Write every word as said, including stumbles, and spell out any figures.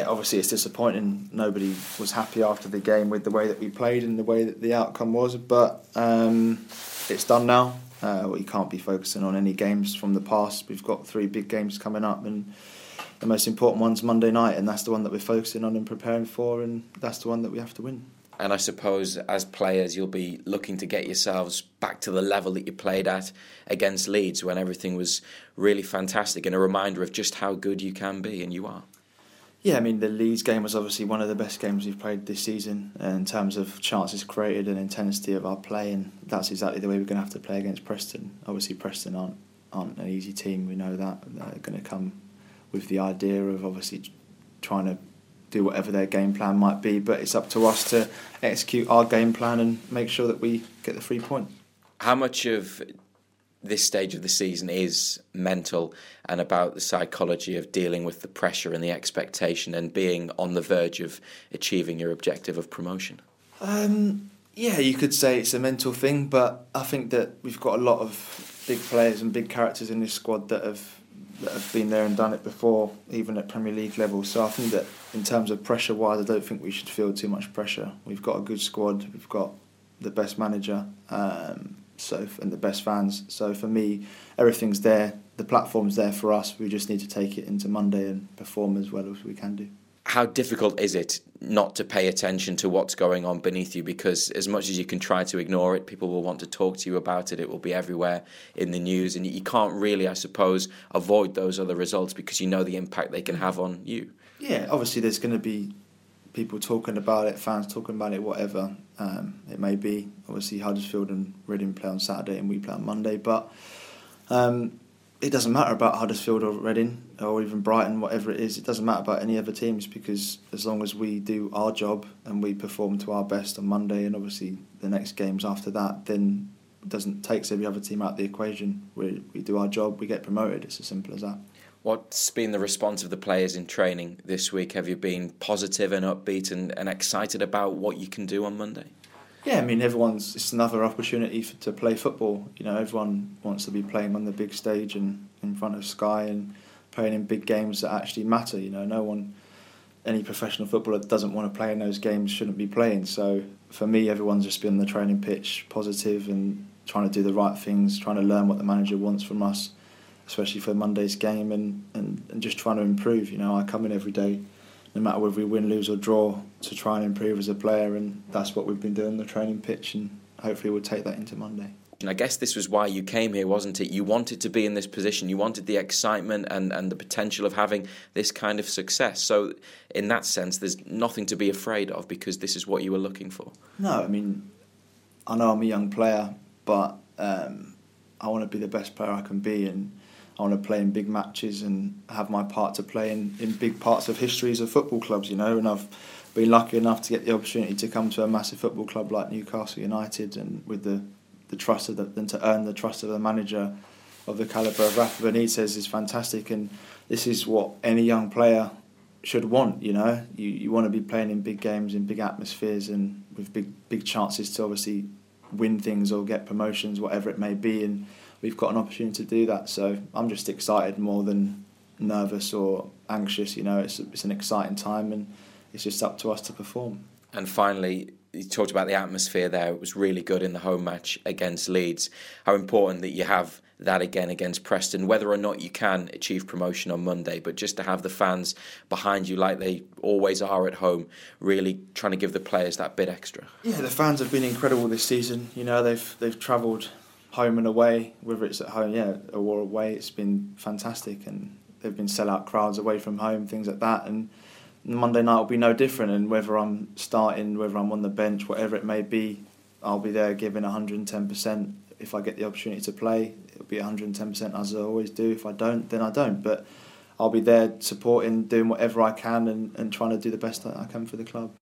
Yeah, obviously it's disappointing. Nobody was happy after the game with the way that we played and the way that the outcome was, but um, it's done now. Uh, we can't be focusing on any games from the past. We've got three big games coming up, and the most important one's Monday night, and that's the one that we're focusing on and preparing for, and that's the one that we have to win. And I suppose as players you'll be looking to get yourselves back to the level that you played at against Leeds when everything was really fantastic, and a reminder of just how good you can be, and you are. Yeah, I mean, the Leeds game was obviously one of the best games we've played this season in terms of chances created and intensity of our play, and that's exactly the way we're going to have to play against Preston. Obviously Preston aren't, aren't an easy team, we know that. They're going to come with the idea of obviously trying to do whatever their game plan might be, but it's up to us to execute our game plan and make sure that we get the three points. How much of this stage of the season is mental and about the psychology of dealing with the pressure and the expectation and being on the verge of achieving your objective of promotion? Um, yeah, you could say it's a mental thing, but I think that we've got a lot of big players and big characters in this squad that have that have been there and done it before, even at Premier League level. So I think that in terms of pressure-wise, I don't think we should feel too much pressure. We've got a good squad, we've got the best manager, um, so and the best fans. So for me, everything's there. The platform's there for us. We just need to take it into Monday and perform as well as we can do. How difficult is it not to pay attention to what's going on beneath you? Because as much as you can try to ignore it, people will want to talk to you about it. It will be everywhere in the news. And you can't really, I suppose, avoid those other results because you know the impact they can have on you. Yeah, obviously there's going to be people talking about it, fans talking about it, whatever um, it may be. Obviously Huddersfield and Reading play on Saturday and we play on Monday. But um, it doesn't matter about Huddersfield or Reading or even Brighton, whatever it is. It doesn't matter about any other teams because as long as we do our job and we perform to our best on Monday and obviously the next games after that, then it doesn't takes every other team out of the equation. We we do our job, we get promoted. It's as simple as that. What's been the response of the players in training this week? Have you been positive and upbeat and, and excited about what you can do on Monday? Yeah, I mean, everyone's, it's another opportunity for, to play football. You know, everyone wants to be playing on the big stage and in front of Sky and playing in big games that actually matter. You know, no one, any professional footballer that doesn't want to play in those games shouldn't be playing. So for me, everyone's just been on the training pitch, positive and trying to do the right things, trying to learn what the manager wants from us, especially for Monday's game, and, and, and just trying to improve. You know, I come in every day, no matter whether we win, lose or draw, to try and improve as a player, and that's what we've been doing on the training pitch, and hopefully we'll take that into Monday. And I guess this was why you came here, wasn't it? You wanted to be in this position, you wanted the excitement and, and the potential of having this kind of success. So in that sense, there's nothing to be afraid of because this is what you were looking for. No, I mean, I know I'm a young player, but um, I want to be the best player I can be, and I want to play in big matches and have my part to play in, in big parts of histories of football clubs, you know, and I've been lucky enough to get the opportunity to come to a massive football club like Newcastle United, and with the, the trust of the, and to earn the trust of the manager of the calibre of Rafa Benitez is fantastic, and this is what any young player should want, you know. You you want to be playing in big games, in big atmospheres and with big big chances to obviously win things or get promotions, whatever it may be, and we've got an opportunity to do that. So I'm just excited more than nervous or anxious. You know, it's it's an exciting time, and it's just up to us to perform. And finally, you talked about the atmosphere there. It was really good in the home match against Leeds. How important that you have that again against Preston, whether or not you can achieve promotion on Monday, but just to have the fans behind you like they always are at home, really trying to give the players that bit extra. Yeah, the fans have been incredible this season. You know, they've they've travelled home and away, whether it's at home, yeah, or away. It's been fantastic, and they've been sell-out crowds away from home, things like that. And Monday night will be no different. And whether I'm starting, whether I'm on the bench, whatever it may be, I'll be there giving one hundred ten percent. If I get the opportunity to play, it'll be one hundred ten percent as I always do. If I don't, then I don't. But I'll be there supporting, doing whatever I can, and, and trying to do the best that I can for the club.